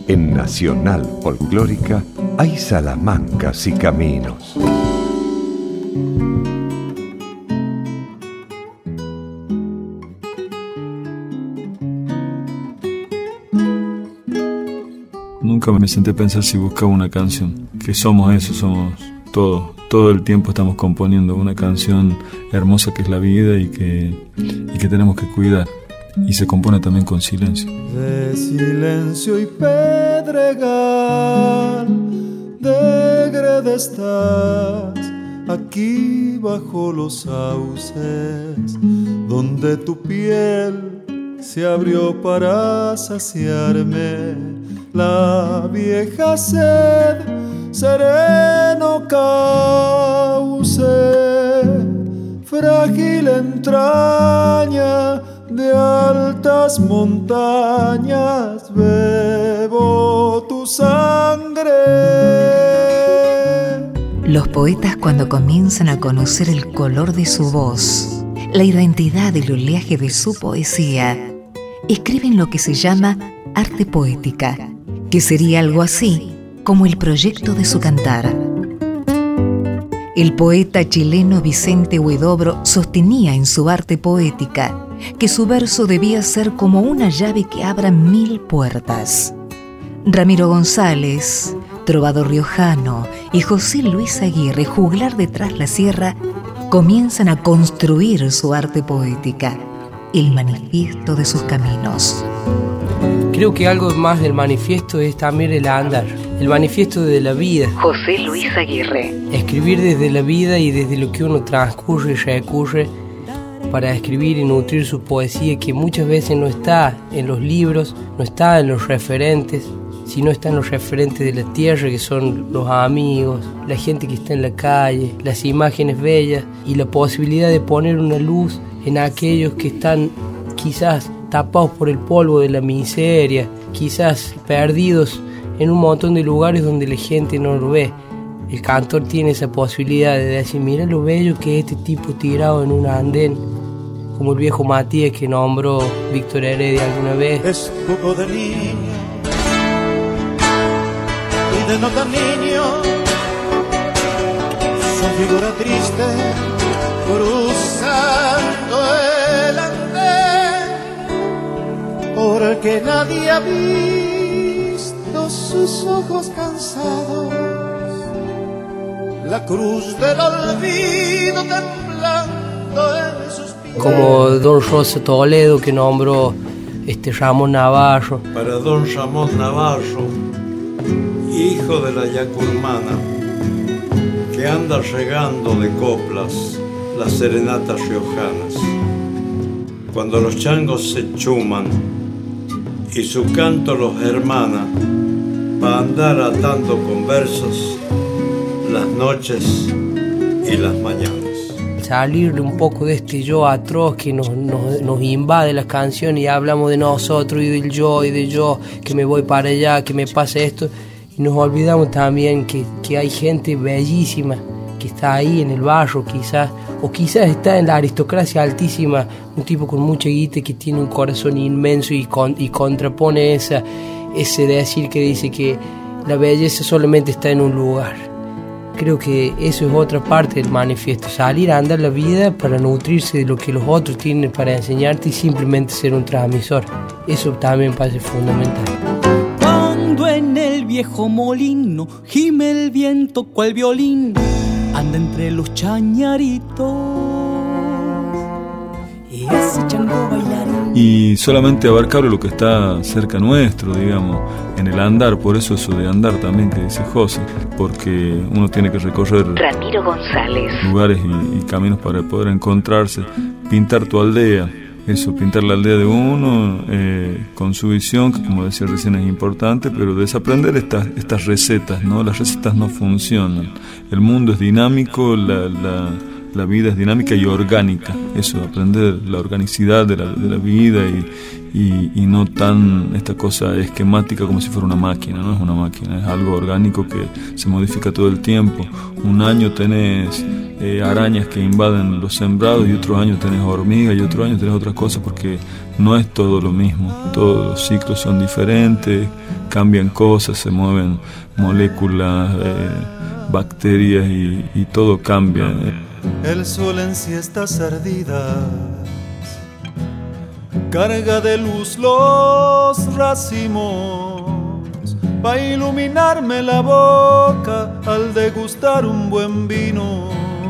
En Nacional Folclórica hay salamancas y caminos. Nunca me senté a pensar si buscaba una canción, que somos eso, somos todo el tiempo estamos componiendo una canción hermosa que es la vida y que tenemos que cuidar. Y se compone también con silencio. De silencio y pedregal, de greda estás, aquí bajo los sauces, donde tu piel se abrió para saciarme la vieja sed, sereno cauce, frágil entraña de altas montañas, bebo tu sangre. Los poetas, cuando comienzan a conocer el color de su voz, la identidad del oleaje de su poesía, escriben lo que se llama arte poética, que sería algo así como el proyecto de su cantar. El poeta chileno Vicente Huidobro sostenía en su arte poética que su verso debía ser como una llave que abra 1000 puertas. Ramiro González, trovador riojano, y José Luis Aguirre, juglar de Tras la Sierra, comienzan a construir su arte poética, el manifiesto de sus caminos. Creo que algo más del manifiesto es también el andar, el manifiesto de la vida. José Luis Aguirre. Escribir desde la vida y desde lo que uno transcurre y recurre para escribir y nutrir su poesía, que muchas veces no está en los libros, no está en los referentes, sino está en los referentes de la tierra, que son los amigos, la gente que está en la calle, las imágenes bellas y la posibilidad de poner una luz en aquellos que están quizás tapados por el polvo de la miseria, quizás perdidos en un montón de lugares donde la gente no lo ve. El cantor tiene esa posibilidad de decir, mira lo bello que es este tipo tirado en un andén, como el viejo Matías que nombró Víctor Heredia alguna vez. Es poco de niño y de no tan niño, su figura triste cruzando el andén, porque nadie ha visto sus ojos cansados, la cruz del olvido temblando en sus pies. Como don Rosa Toledo que nombró Ramón Navarro. Para don Ramón Navarro, hijo de la Yacurmana, que anda regando de coplas las serenatas riojanas, cuando los changos se chuman y su canto los hermana, pa' andar atando con versos las noches y las mañanas. Salirle un poco de este yo atroz que nos invade las canciones y hablamos de nosotros y del yo y de yo, que me voy para allá, que me pasa esto, y nos olvidamos también que hay gente bellísima que está ahí en el barrio quizás, o quizás está en la aristocracia altísima, un tipo con mucha guita que tiene un corazón inmenso y contrapone ese decir que dice que la belleza solamente está en un lugar. Creo que eso es otra parte del manifiesto, salir a andar la vida para nutrirse de lo que los otros tienen para enseñarte y simplemente ser un transmisor. Eso también parece fundamental. Cuando en el viejo molino gime el viento cual violín, anda entre los chañaritos y ese chango bailarín. Y solamente abarcar lo que está cerca nuestro, digamos, en el andar. Por eso de andar también que dice José, porque uno tiene que recorrer Ramiro González. lugares y caminos para poder encontrarse, pintar tu aldea, eso, pintar la aldea de uno con su visión, que como decía recién es importante, pero desaprender estas recetas, ¿no? Las recetas no funcionan. El mundo es dinámico, la vida es dinámica y orgánica. Eso, aprender la organicidad de la vida y no tan esta cosa esquemática como si fuera una máquina. No es una máquina, es algo orgánico que se modifica todo el tiempo. Un año tenés arañas que invaden los sembrados y otro año tenés hormigas y otro año tenés otras cosas, porque no es todo lo mismo. Todos los ciclos son diferentes, cambian cosas, se mueven moléculas, bacterias y todo cambia. El sol en siestas ardidas carga de luz los racimos pa' iluminarme la boca al degustar un buen vino,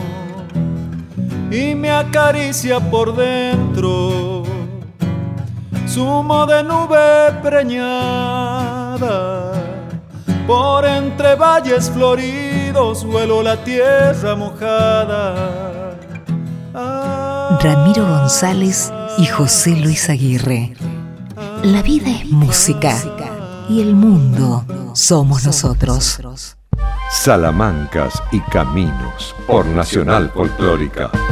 y me acaricia por dentro zumo de nube preñada. Por entre valles floridos huelo la tierra mojada. Ramiro González y José Luis Aguirre. La vida es música y el mundo somos nosotros. Salamancas y Caminos por Nacional Folclórica.